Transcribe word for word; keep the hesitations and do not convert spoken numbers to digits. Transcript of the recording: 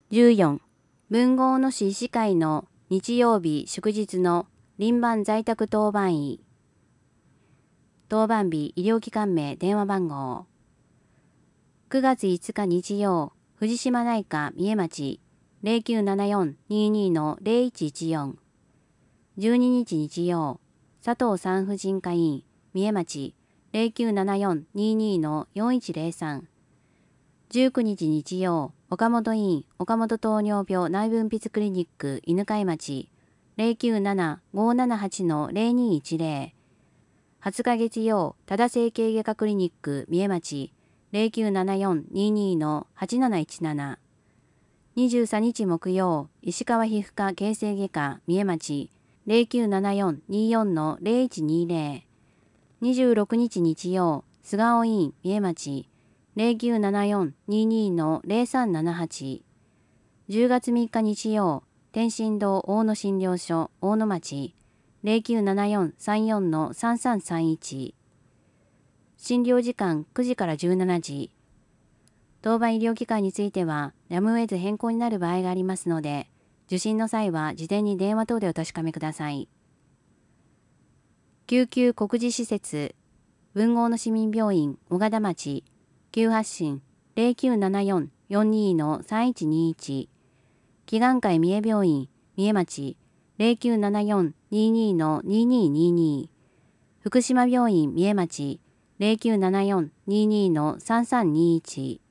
じゅうよん、文豪の市医師会の日曜日祝日の輪番在宅当番医。当番日医療機関名電話番号。くがついつか日曜、藤島内科三重町 ゼロきゅうななよんにーにーのゼロいちいちよん。じゅうににち日曜、佐藤産婦人科医院三重町 ゼロきゅうななよんにーにーのよんいちゼロさん。じゅうくにち日曜、岡本医院岡本糖尿病内分泌クリニック犬飼町 ゼロきゅうななごーななはちのゼロにいちゼロ。はつか月曜、多田整形外科クリニック三重町 ゼロきゅうななよんにーにーのはちなないちなな。にじゅうさんにち木曜、石川皮膚科形成外科三重町 ゼロきゅうななよんにーよんのゼロいちにーゼロ。にじゅうろくにち日曜、菅尾医院三重町 ゼロきゅうななよんにーにーのゼロさんななはち。じゅうがつみっか日曜、天津堂大野診療所大野町 ゼロきゅうななよんさんよんのさんさんさんいち。診療時間くじからじゅうしちじ。当番医療機関についてはやむを得ず変更になる場合がありますので、受診の際は事前に電話等でお確かめください。救急告示施設、文豪の市民病院小形町、急発進ゼロきゅうななよんよんにーのさんいちにーいち。祈願会三重病院三重町 ゼロきゅうななよんにーにーのにーにーにーにー。福島病院三重町 ゼロきゅうななよんにーにーのさんさんにーいち。